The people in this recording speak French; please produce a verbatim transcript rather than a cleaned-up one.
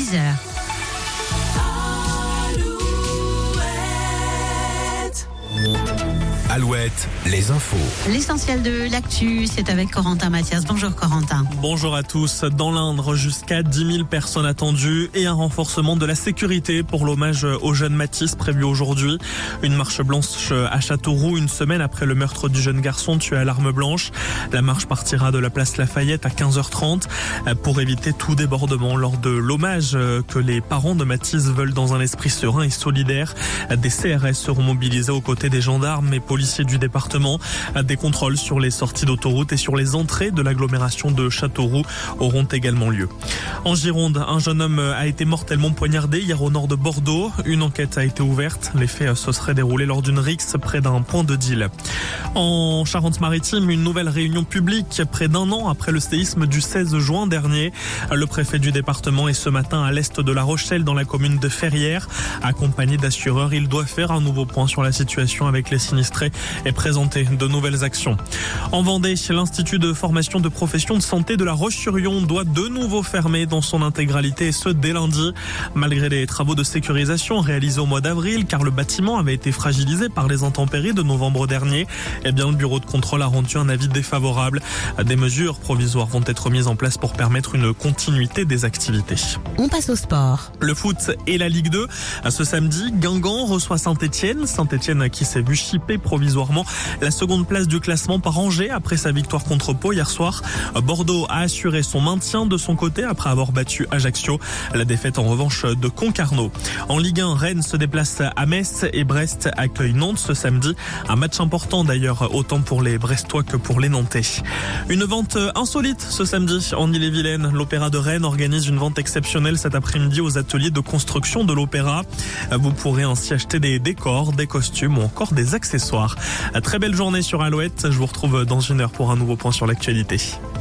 dix heures. Alouette, les infos. L'essentiel de l'actu, c'est avec Corentin Mathias. Bonjour Corentin. Bonjour à tous. Dans l'Indre, jusqu'à dix mille personnes attendues et un renforcement de la sécurité pour l'hommage au jeune Mathis prévu aujourd'hui. Une marche blanche à Châteauroux, une semaine après le meurtre du jeune garçon tué à l'arme blanche. La marche partira de la place Lafayette à quinze heures trente pour éviter tout débordement lors de l'hommage que les parents de Mathis veulent dans un esprit serein et solidaire. Des C R S seront mobilisés aux côtés des gendarmes et policiers du département. Des contrôles sur les sorties d'autoroute et sur les entrées de l'agglomération de Châteauroux auront également lieu. En Gironde, un jeune homme a été mortellement poignardé hier au nord de Bordeaux. Une enquête a été ouverte. Les faits se seraient déroulés lors d'une rixe près d'un point de deal. En Charente-Maritime, une nouvelle réunion publique près d'un an après le séisme du seize juin dernier. Le préfet du département est ce matin à l'est de La Rochelle dans la commune de Ferrières. Accompagné d'assureurs, il doit faire un nouveau point sur la situation avec les sinistrés et présenter de nouvelles actions. En Vendée, l'Institut de formation de professions de santé de La Roche-sur-Yon doit de nouveau fermer dans son intégralité et ce dès lundi. Malgré les travaux de sécurisation réalisés au mois d'avril, car le bâtiment avait été fragilisé par les intempéries de novembre dernier, eh bien, le bureau de contrôle a rendu un avis défavorable. Des mesures provisoires vont être mises en place pour permettre une continuité des activités. On passe au sport. Le foot et la Ligue deux. Ce samedi, Guingamp reçoit Saint-Etienne. Saint-Etienne qui s'est vu chipper provisoirement la seconde place du classement par Angers après sa victoire contre Pau hier soir. Bordeaux a assuré son maintien de son côté après avoir battu Ajaccio. La défaite en revanche de Concarneau. En Ligue un, Rennes se déplace à Metz et Brest accueille Nantes ce samedi. Un match important d'ailleurs autant pour les Brestois que pour les Nantais. Une vente insolite ce samedi en Ille-et-Vilaine. L'Opéra de Rennes organise une vente exceptionnelle cet après-midi aux ateliers de construction de l'Opéra. Vous pourrez ainsi acheter des décors, des costumes ou encore des accessoires. Très belle journée sur Alouette. Je vous retrouve dans une heure pour un nouveau point sur l'actualité.